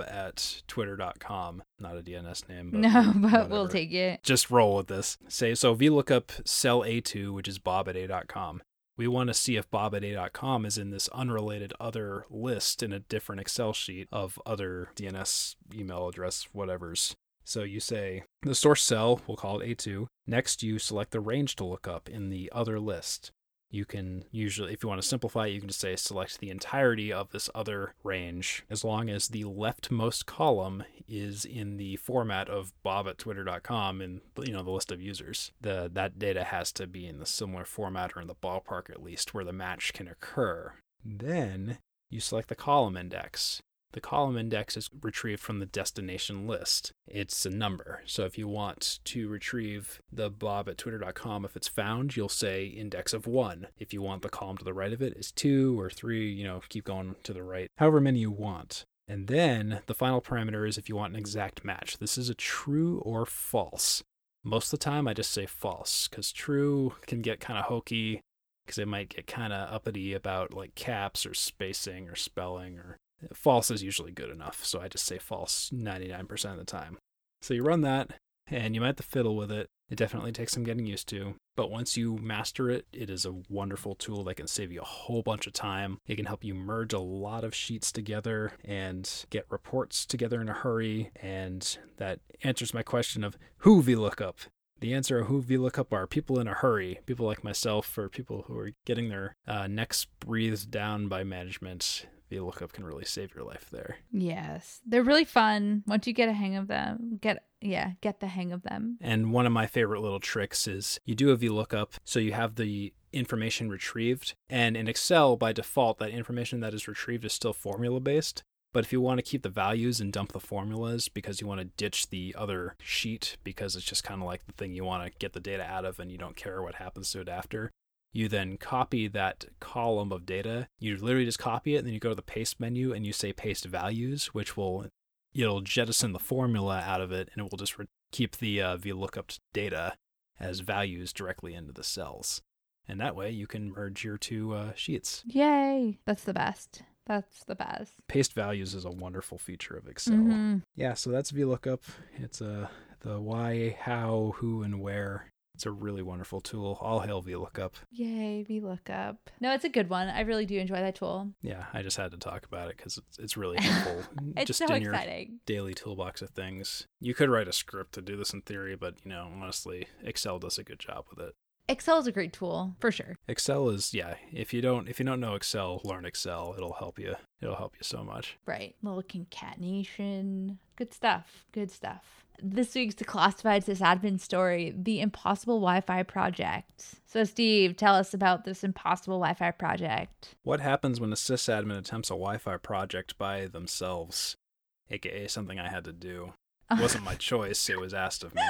bob@twitter.com. Not a DNS name, but No, but whatever. we'll take it. Just roll with this. Say, so VLOOKUP cell A2, which is bob@a.com. We want to see if bob@a.com is in this unrelated other list in a different Excel sheet of other DNS email address, whatever's. So you say the source cell, we'll call it A2. Next, you select the range to look up in the other list. You can usually, if you want to simplify it, you can just say select the entirety of this other range, as long as the leftmost column is in the format of bob@twitter.com in the list of users. That data has to be in the similar format or in the ballpark at least where the match can occur. Then you select the column index. The column index is retrieved from the destination list. It's a number. So if you want to retrieve the bob@twitter.com, if it's found, you'll say index of 1. If you want the column to the right of it is 2 or 3, keep going to the right, however many you want. And then the final parameter is if you want an exact match. This is a true or false. Most of the time I just say false because true can get kind of hokey because it might get kind of uppity about like caps or spacing or spelling, or false is usually good enough, so I just say false 99% of the time. So you run that, and you might have to fiddle with it. It definitely takes some getting used to, but once you master it, it is a wonderful tool that can save you a whole bunch of time. It can help you merge a lot of sheets together and get reports together in a hurry, and that answers my question of who VLOOKUP. The answer of who VLOOKUP are people in a hurry, people like myself, or people who are getting their necks breathed down by management. VLOOKUP can really save your life there. Yes. They're really fun once you get a hang of them. Get the hang of them. And one of my favorite little tricks is you do a VLOOKUP, so you have the information retrieved. And in Excel, by default, that information that is retrieved is still formula-based. But if you want to keep the values and dump the formulas because you want to ditch the other sheet because it's just kind of like the thing you want to get the data out of and you don't care what happens to it after, you then copy that column of data. You literally just copy it, and then you go to the paste menu and you say paste values, which it'll jettison the formula out of it, and it will just keep the VLOOKUP data as values directly into the cells. And that way you can merge your two sheets. Yay! That's the best. That's the best. Paste values is a wonderful feature of Excel. Mm-hmm. Yeah, so that's VLOOKUP. It's the why, how, who, and where. It's a really wonderful tool. All hail VLOOKUP. Yay, VLOOKUP. No, it's a good one. I really do enjoy that tool. Yeah, I just had to talk about it because it's really helpful. It's just so in exciting. Your daily toolbox of things. You could write a script to do this in theory, but honestly, Excel does a good job with it. Excel is a great tool for sure. Excel is, if you don't know Excel, learn Excel. It'll help you. It'll help you so much. Right. Little concatenation. Good stuff. Good stuff. This week's Declassified Sysadmin story, the Impossible Wi-Fi Project. So Steve, tell us about this Impossible Wi-Fi Project. What happens when a sysadmin attempts a Wi-Fi project by themselves, aka something I had to do? It wasn't my choice, it was asked of me.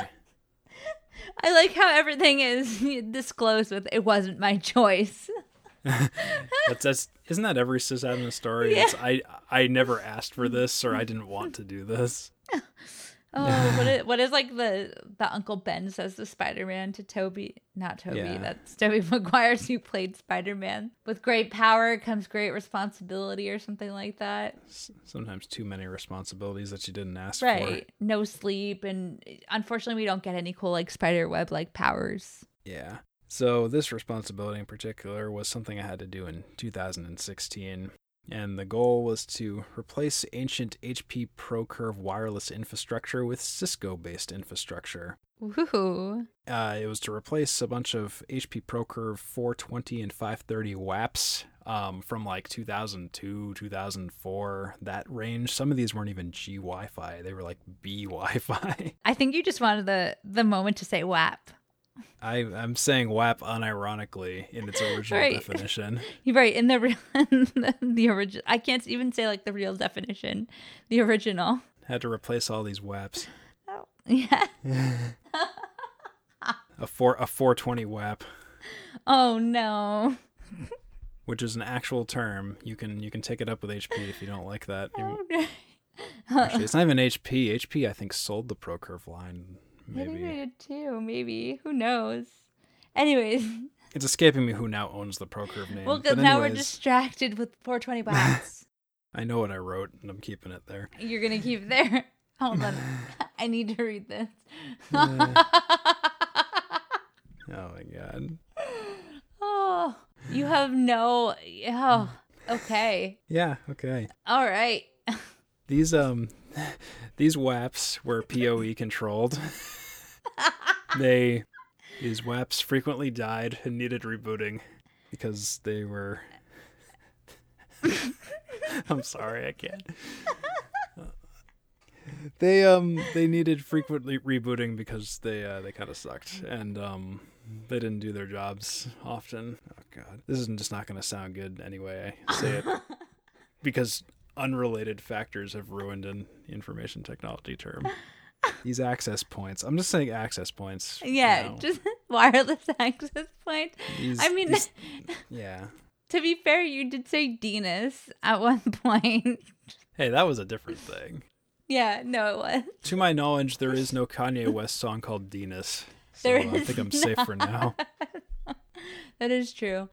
I like how everything is disclosed with "it wasn't my choice." That's isn't that every sysadmin story? Yeah. It's, I never asked for this, or I didn't want to do this. Oh, what is like the Uncle Ben says to Spider-Man to Toby, not Toby, Yeah. That's Tobey Maguire who played Spider-Man. With great power comes great responsibility or something like that. Sometimes too many responsibilities that you didn't ask Right. No sleep, and unfortunately we don't get any cool like spider web like powers. for. Yeah. So this responsibility in particular was something I had to do in 2016. And the goal was to replace ancient HP ProCurve wireless infrastructure with Cisco-based infrastructure. Woohoo. It was to replace a bunch of HP ProCurve 420 and 530 WAPs from like 2002, 2004, that range. Some of these weren't even G Wi-Fi. They were like B Wi-Fi. I think you just wanted the moment to say WAP. I'm saying WAP unironically in its original Right. definition. You're right. In the real, the original, I can't even say like the real definition. The original. Had to replace all these WAPs. Oh, yeah. A 420 WAP, Oh no. which is an actual term. You can take it up with HP if you don't like that. Oh, no. Actually, it's not even HP. HP, I think, sold the ProCurve line. I think they Maybe. did too. Maybe. Who knows? Anyways. It's escaping me who now owns the ProCurve name. Well, because But now we're anyways, distracted with 420 watts. I know what I wrote, and I'm keeping it there. You're going to keep it there? Hold on. I need to read this. Oh, my God. Oh, you have no... Oh, okay. Yeah, okay. All right. These WAPs were PoE controlled. These WAPs frequently died and needed rebooting because they were... I'm sorry, I can't. They needed frequently rebooting because they kind of sucked, and they didn't do their jobs often. Oh God, this is just not going to sound good anyway. I say it because unrelated factors have ruined an information technology term. These access points. I'm just saying access points. Yeah, just wireless access points. Yeah. To be fair, you did say DNS at one point. Hey, that was a different thing. Yeah, no, it was. To my knowledge, there is no Kanye West song called Denis. So I think I'm safe for now. That is true.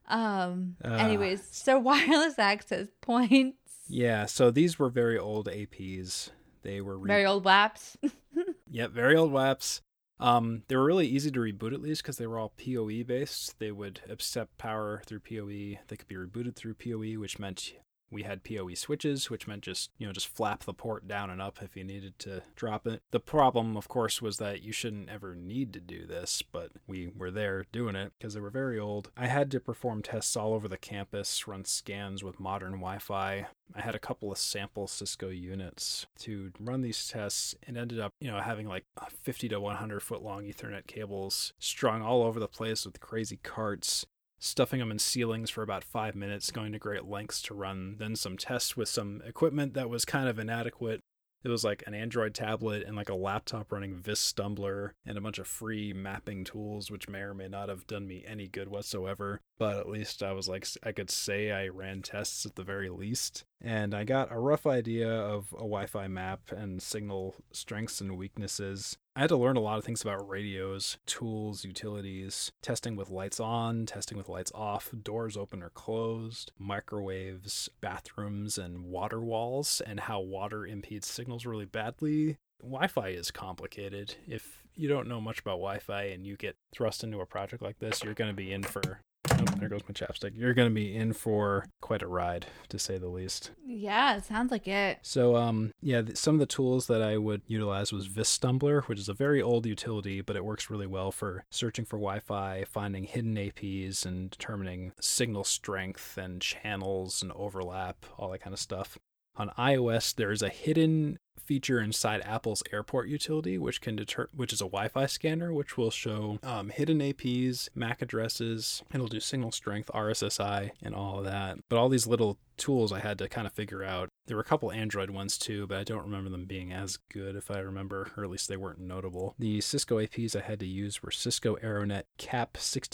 Anyways, so wireless access points. Yeah, so these were very old APs. They were very old WAPs. Yep, very old WAPs. They were really easy to reboot at least because they were all PoE based. They would accept power through PoE. They could be rebooted through PoE, which meant we had PoE switches, which meant just flap the port down and up if you needed to drop it. The problem, of course, was that you shouldn't ever need to do this, but we were there doing it because they were very old. I had to perform tests all over the campus, run scans with modern Wi-Fi. I had a couple of sample Cisco units to run these tests and ended up, having like 50 to 100 foot long Ethernet cables strung all over the place with crazy carts, stuffing them in ceilings for about 5 minutes, going to great lengths to run then some tests with some equipment that was kind of inadequate. It was like an Android tablet and like a laptop running VisStumbler and a bunch of free mapping tools, which may or may not have done me any good whatsoever. But at least I could say I ran tests at the very least. And I got a rough idea of a Wi-Fi map and signal strengths and weaknesses. I had to learn a lot of things about radios, tools, utilities, testing with lights on, testing with lights off, doors open or closed, microwaves, bathrooms, and water walls, and how water impedes signals really badly. Wi-Fi is complicated. If you don't know much about Wi-Fi and you get thrust into a project like this, you're going to be in for... Oh, there goes my chapstick. You're going to be in for quite a ride, to say the least. Yeah, it sounds like it. So, some of the tools that I would utilize was VisStumbler, which is a very old utility, but it works really well for searching for Wi-Fi, finding hidden APs, and determining signal strength and channels and overlap, all that kind of stuff. On iOS, there's a hidden feature inside Apple's Airport utility, which is a Wi-Fi scanner, which will show hidden APs, MAC addresses. It'll do signal strength, RSSI, and all of that. But all these little tools I had to kind of figure out. There were a couple Android ones too, but I don't remember them being as good, if I remember, or at least they weren't notable. The Cisco APs I had to use were Cisco AeroNet CAP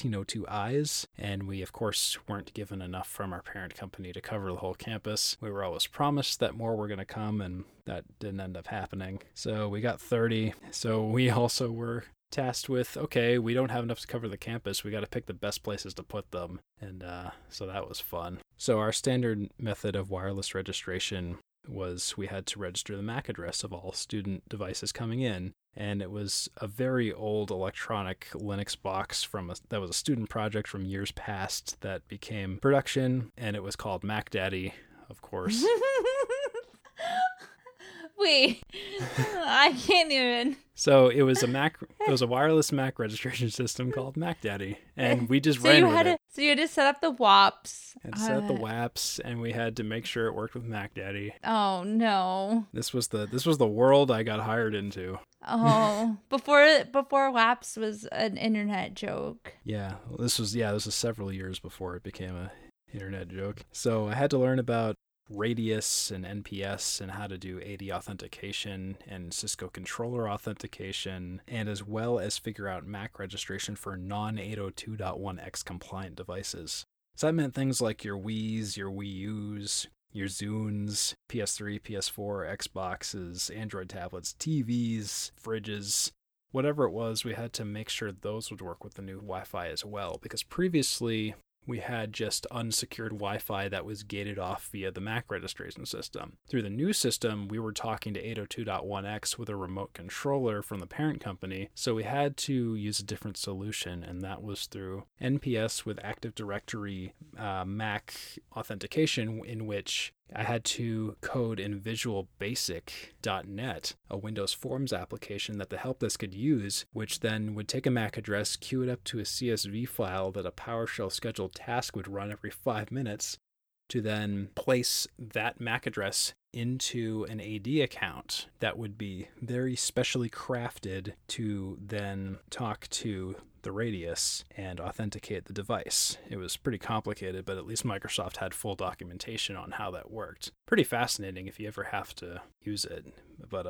1602Is, and we of course weren't given enough from our parent company to cover the whole campus. We were always promised that more were going to come, and that didn't end up happening. So we got 30. So we also were tasked with, okay, we don't have enough to cover the campus. We got to pick the best places to put them. And so that was fun. So our standard method of wireless registration was we had to register the MAC address of all student devices coming in. And it was a very old electronic Linux box that was a student project from years past that became production. And it was called MacDaddy, of course. Wait, I can't even. So it was a wireless Mac registration system called MacDaddy, and we just ran with it. So you had to set up the WAPs. And set up the WAPs, and we had to make sure it worked with MacDaddy. Oh no! This was the world I got hired into. Oh, before WAPs was an internet joke. Yeah, this was several years before it became a internet joke. So I had to learn about Radius and NPS and how to do AD authentication and Cisco controller authentication, and as well as figure out MAC registration for non-802.1x compliant devices. So that meant things like your Wiis, your Wii U's, your Zunes, PS3, PS4, Xboxes, Android tablets, TVs, fridges, whatever it was, we had to make sure those would work with the new Wi-Fi as well, because previously we had just unsecured Wi-Fi that was gated off via the Mac registration system. Through the new system, we were talking to 802.1x with a remote controller from the parent company, so we had to use a different solution, and that was through NPS with Active Directory Mac authentication, in which I had to code in Visual Basic.net, a Windows Forms application that the help desk could use, which then would take a MAC address, queue it up to a CSV file that a PowerShell scheduled task would run every 5 minutes, to then place that MAC address into an AD account that would be very specially crafted to then talk to the Radius and authenticate the device. It was pretty complicated, but at least Microsoft had full documentation on how that worked. Pretty fascinating if you ever have to use it. But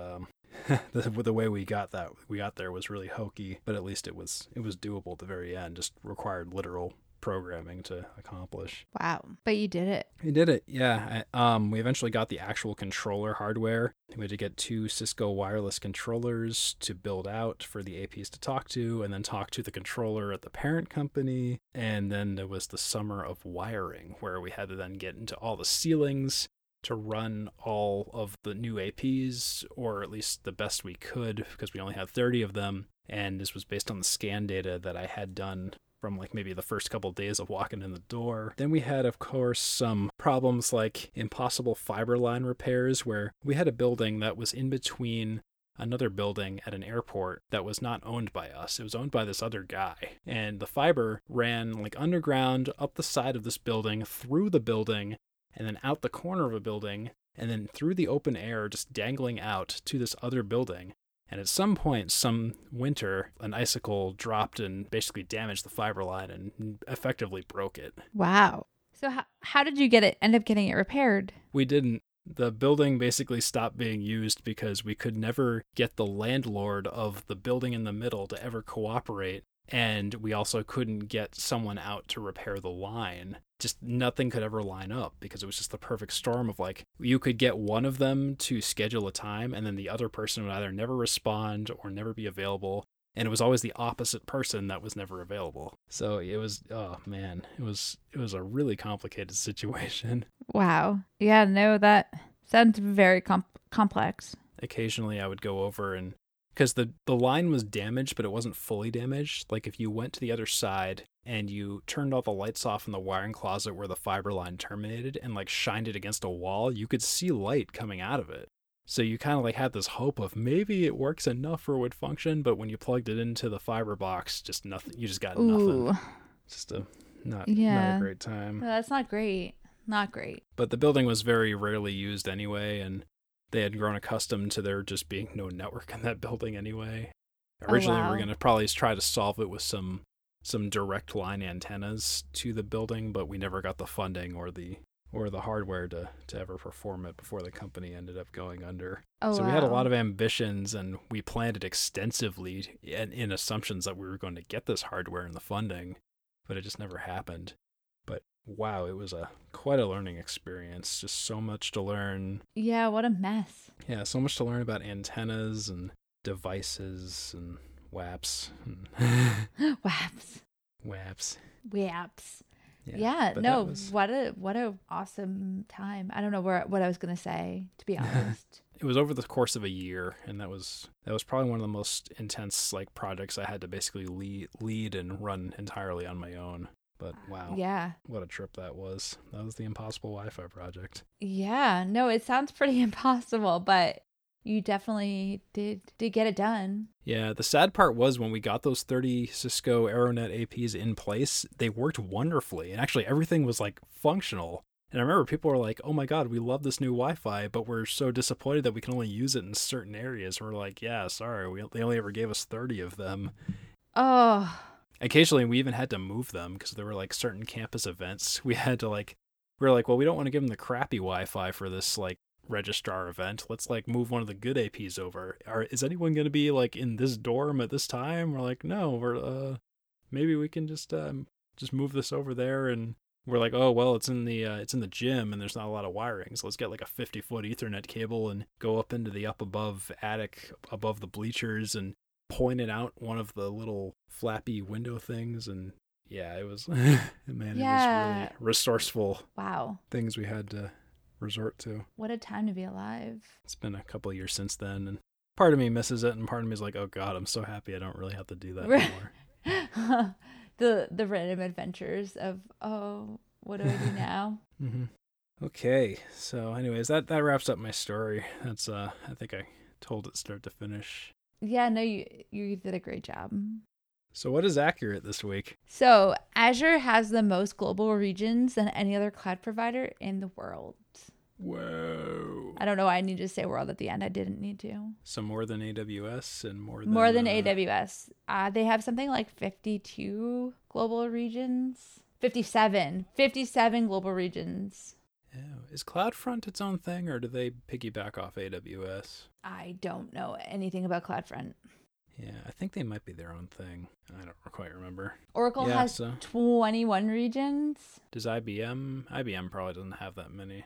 the way we got there was really hokey, but at least it was doable at the very end. Just required literal programming to accomplish. Wow. But you did it. We did it, yeah. We eventually got the actual controller hardware. We had to get 2 Cisco wireless controllers to build out for the APs to talk to, and then talk to the controller at the parent company. And then there was the summer of wiring, where we had to then get into all the ceilings to run all of the new APs, or at least the best we could, because we only had 30 of them. And this was based on the scan data that I had done from like maybe the first couple of days of walking in the door. Then we had, of course, some problems like impossible fiber line repairs, where we had a building that was in between another building at an airport that was not owned by us. It was owned by this other guy. And the fiber ran like underground up the side of this building, through the building, and then out the corner of a building, and then through the open air, just dangling out to this other building. And at some point, some winter, an icicle dropped and basically damaged the fiber line and effectively broke it. Wow. So how did you end up getting it repaired? We didn't. The building basically stopped being used because we could never get the landlord of the building in the middle to ever cooperate. And we also couldn't get someone out to repair the line. Just nothing could ever line up, because it was just the perfect storm of like, you could get one of them to schedule a time, and then the other person would either never respond or never be available. And it was always the opposite person that was never available. So it was, oh man, it was a really complicated situation. Wow. Yeah, no, that sounds very complex. Occasionally I would go over and, because the line was damaged, but it wasn't fully damaged. Like if you went to the other side and you turned all the lights off in the wiring closet where the fiber line terminated and like shined it against a wall, you could see light coming out of it. So you kind of like had this hope of maybe it works enough or it would function, but when you plugged it into the fiber box, just nothing. You just got nothing. Just not a great time. No, that's not great. Not great. But the building was very rarely used anyway, and they had grown accustomed to there just being no network in that building anyway. Originally, we were going to probably try to solve it with some direct line antennas to the building, but we never got the funding or the hardware to ever perform it before the company ended up going under. So we had a lot of ambitions, and we planned it extensively in assumptions that we were going to get this hardware and the funding, but it just never happened. But wow, it was quite a learning experience. Just so much to learn. Yeah, what a mess. Yeah, so much to learn about antennas and devices and WAPs. WAPs. Yeah, no, what a awesome time. I don't know what I was going to say, to be honest. It was over the course of a year, and that was probably one of the most intense like projects I had to basically lead and run entirely on my own. But wow. Yeah. What a trip that was. That was the Impossible Wi-Fi project. Yeah. No, it sounds pretty impossible, but you definitely did get it done. Yeah. The sad part was when we got those 30 Cisco Aeronet APs in place, they worked wonderfully. And actually everything was like functional. And I remember people were like, oh my God, we love this new Wi-Fi, but we're so disappointed that we can only use it in certain areas. And we're like, yeah, sorry. They only ever gave us 30 of them. Oh, occasionally we even had to move them because there were like certain campus events. We were like, well, we don't want to give them the crappy Wi-Fi for this like registrar event. Let's like move one of the good APs over. Is anyone going to be like in this dorm at this time? We're like, no, we're maybe we can just move this over there. And we're like, oh well, it's in the gym and there's not a lot of wiring, so let's get like a 50-foot Ethernet cable and go up into the above attic above the bleachers and point it out one of the little flappy window things and Yeah, it was, man, it was really resourceful Wow. things we had to resort to. What a time to be alive. It's been a couple of years since then, and part of me misses it, and part of me is like, oh God, I'm so happy I don't really have to do that anymore. The random adventures of, oh, what do I do now? Mm-hmm. Okay, so anyways, that wraps up my story. That's I think I told it start to finish. Yeah, no, you did a great job. So what is accurate this week? So Azure has the most global regions than any other cloud provider in the world. Whoa. I don't know why I need to say world at the end. I didn't need to. So more than AWS and more than AWS. They have something like 52 global regions. 57 global regions. Yeah. Is CloudFront its own thing, or do they piggyback off AWS? I don't know anything about CloudFront. Yeah, I think they might be their own thing. I don't quite remember. Oracle has 21 regions. Does IBM? IBM probably doesn't have that many.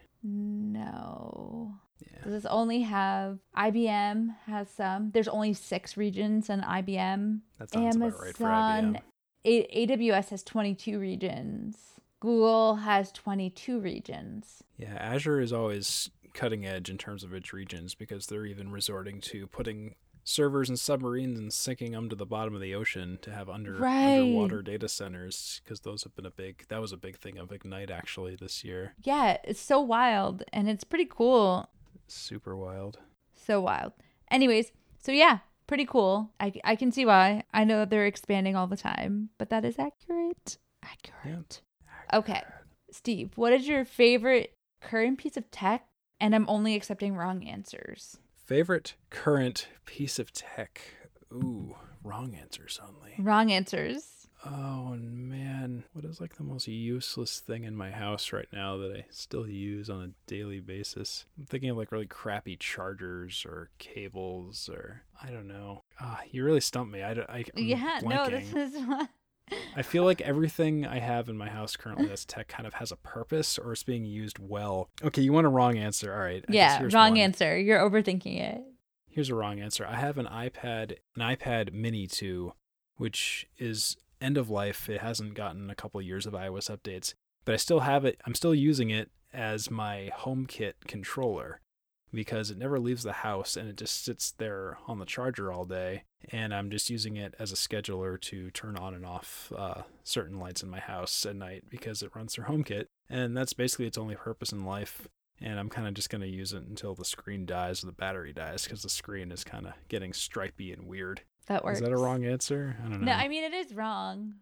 No. Yeah. Does this only have... IBM has some. There's only 6 regions in IBM. That sounds about right for IBM. AWS has 22 regions. Google has 22 regions. Yeah, Azure is always cutting edge in terms of its regions because they're even resorting to putting servers and submarines and sinking them to the bottom of the ocean to have underwater data centers, because those have been that was a big thing of Ignite actually this year. Yeah, it's so wild and it's pretty cool. Super wild. So wild. Anyways, so yeah, pretty cool. I can see why. I know that they're expanding all the time, but that is accurate. Accurate. Yep. Okay. Steve, what is your favorite current piece of tech? And I'm only accepting wrong answers. Favorite current piece of tech? Ooh, wrong answers only. Wrong answers. Oh, man. What is like the most useless thing in my house right now that I still use on a daily basis? I'm thinking of like really crappy chargers or cables or I don't know. You really stumped me. I'm blanking. No, this is what... I feel like everything I have in my house currently that's tech kind of has a purpose or is being used well. Okay, you want a wrong answer. All right. Yeah, wrong answer. You're overthinking it. Here's a wrong answer. I have an iPad Mini 2, which is end of life. It hasn't gotten a couple of years of iOS updates, but I still have it. I'm still using it as my HomeKit controller because it never leaves the house and it just sits there on the charger all day. And I'm just using it as a scheduler to turn on and off certain lights in my house at night because it runs through HomeKit. And that's basically its only purpose in life. And I'm kind of just going to use it until the screen dies or the battery dies because the screen is kind of getting stripey and weird. That works. Is that a wrong answer? I don't know. No, I mean, it is wrong.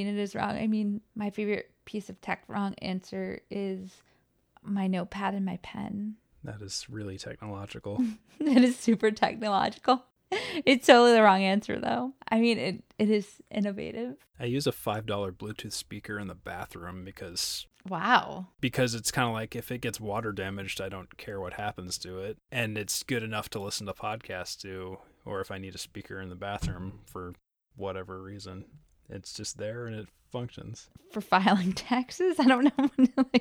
My favorite piece of tech wrong answer is my notepad and my pen. That is really technological. It is super technological. It's totally the wrong answer, though. I mean, it is innovative. I use a $5 Bluetooth speaker in the bathroom because... Wow. Because it's kind of like if it gets water damaged, I don't care what happens to it. And it's good enough to listen to podcasts to, or if I need a speaker in the bathroom for whatever reason. It's just there and it functions. For filing taxes? I don't know.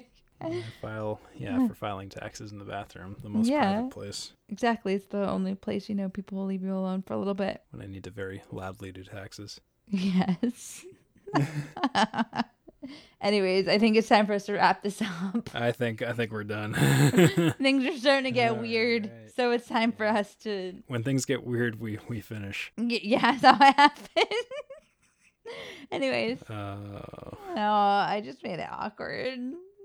For filing taxes in the bathroom, the most private place. Exactly. It's the only place, people will leave you alone for a little bit. When I need to very loudly do taxes. Yes. Anyways, I think it's time for us to wrap this up. I think we're done. Things are starting to get weird, right. So it's time for us to... When things get weird, we finish. Yeah, that's how it happens. Anyways. Oh, I just made it awkward.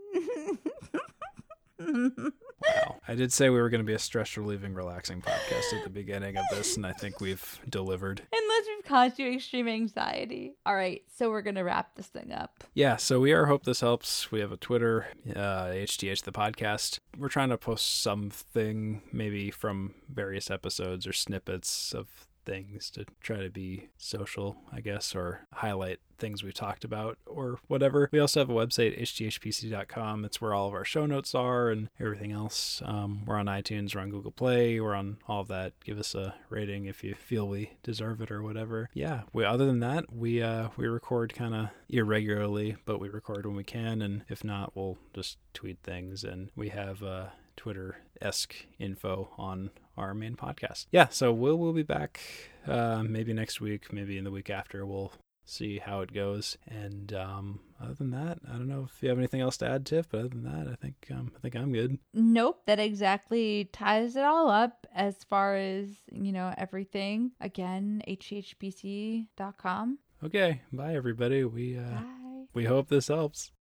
Wow. I did say we were going to be a stress relieving, relaxing podcast at the beginning of this, and I think we've delivered. Unless we've caused you extreme anxiety. All right, so we're going to wrap this thing up. Yeah, so we hope this helps. We have a Twitter, HTH the podcast. We're trying to post something maybe from various episodes or snippets of things to try to be social, I guess, or highlight things we talked about or whatever. We also have a website, hthpc.com. It's where all of our show notes are and everything else. We're on iTunes, we're on Google Play, we're on all of that. Give us a rating if you feel we deserve it or whatever. Yeah, other than that, we record kind of irregularly, but we record when we can, and if not, we'll just tweet things, and we have Twitter-esque info on our main podcast. Yeah, so we'll be back maybe next week, maybe in the week after. We'll see how it goes. And other than that, I don't know if you have anything else to add, Tiff, but other than that, I think I'm good. Nope, that exactly ties it all up as far as, everything. Again, hhbc.com. Okay, bye everybody. Bye. We hope this helps.